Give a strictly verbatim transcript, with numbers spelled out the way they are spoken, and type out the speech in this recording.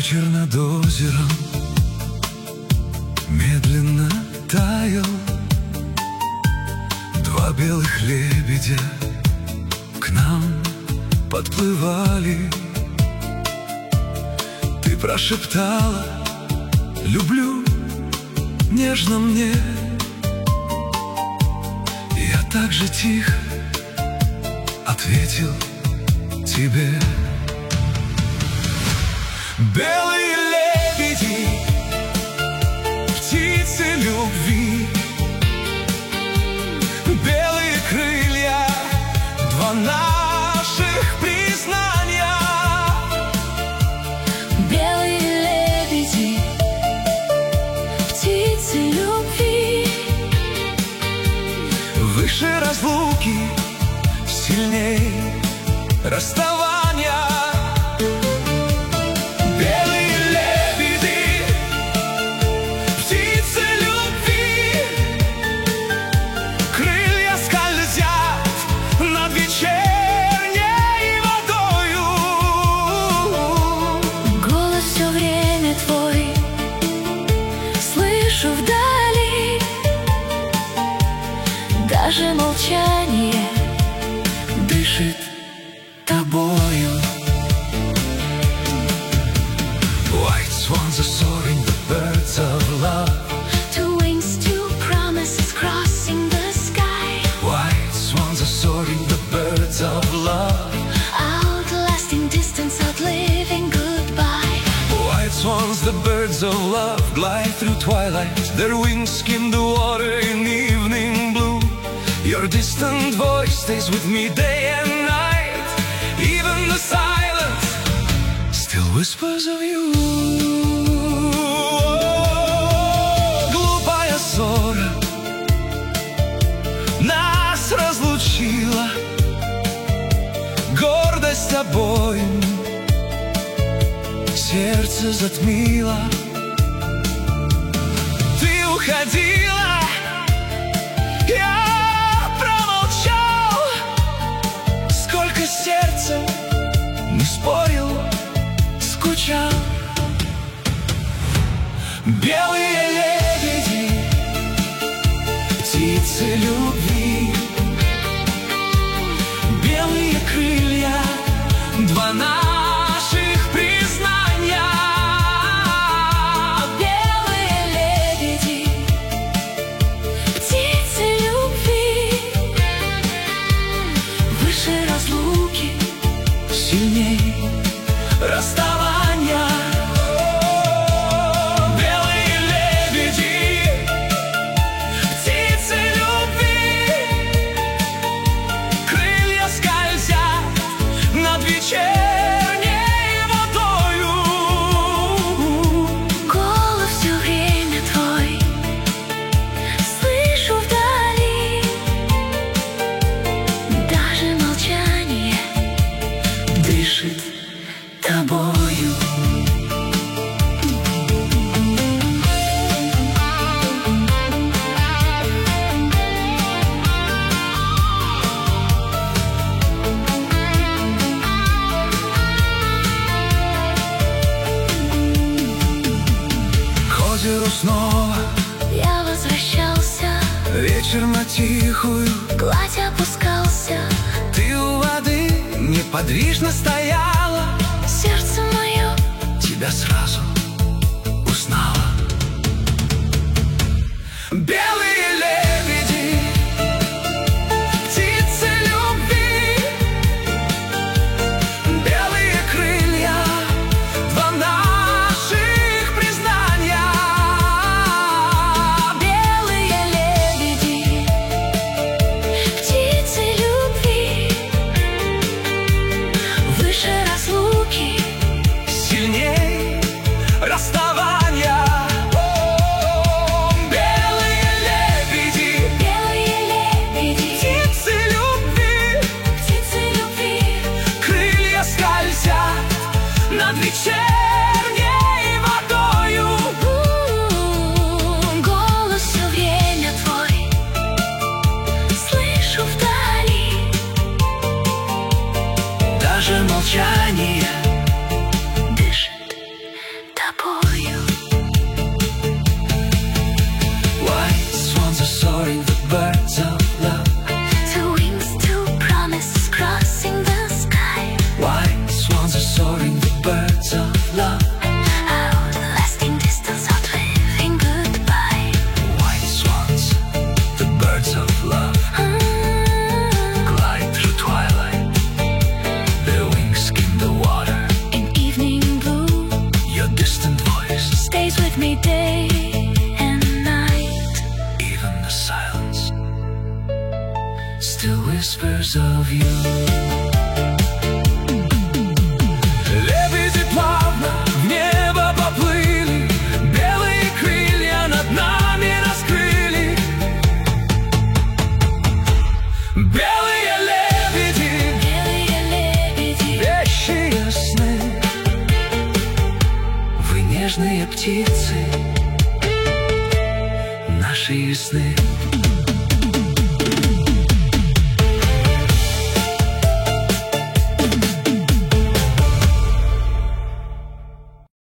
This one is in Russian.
Вечер над озером медленно таял. Два белых лебедя к нам подплывали. Ты прошептала: люблю нежно мне. Я так же тихо ответил тебе. Белые лебеди, птицы любви, белые крылья, два наших признания. Белые лебеди, птицы любви, выше разлуки, сильней расставания. Даже молчание дышит тобою. White swans are soaring, the birds of love. Two wings, two promises crossing the sky. White swans are soaring, the birds of love. Outlasting distance, outliving goodbye. White swans, the birds of love, glide through twilight. Their wings skim the water in evening blue. Your distant voice stays with me day and night. Even the silence still whispers of you. Глупая ссора нас разлучила. Гордость обоим сердце затмила. Ты уходила, я сердцем не спорил, скучал. Белые лебеди, птицы любви, белые крылья, два наших признания. Белые лебеди, птицы любви, выше разлуки, сильней расставания. Белые лебеди, птицы любви, крылья скользят над вечерней водою. Голос все время твой слышу вдали. Даже молчание дышит тобою. К озеру снова я возвращался, вечер на тихую гладь опускался. Ты у воды неподвижно стояла. Сердце мое тебя сразу узнала. Белые лебеди, птицы любви, белые крылья, два наших признания. белые лебеди, птицы любви, выше разлуки, сильней pictures of you. Лебеди плавно в небо поплыли, белые крылья над нами раскрыли. Белые лебеди, белые лебеди, вещие сны. Вы нежные птицы, наши сны.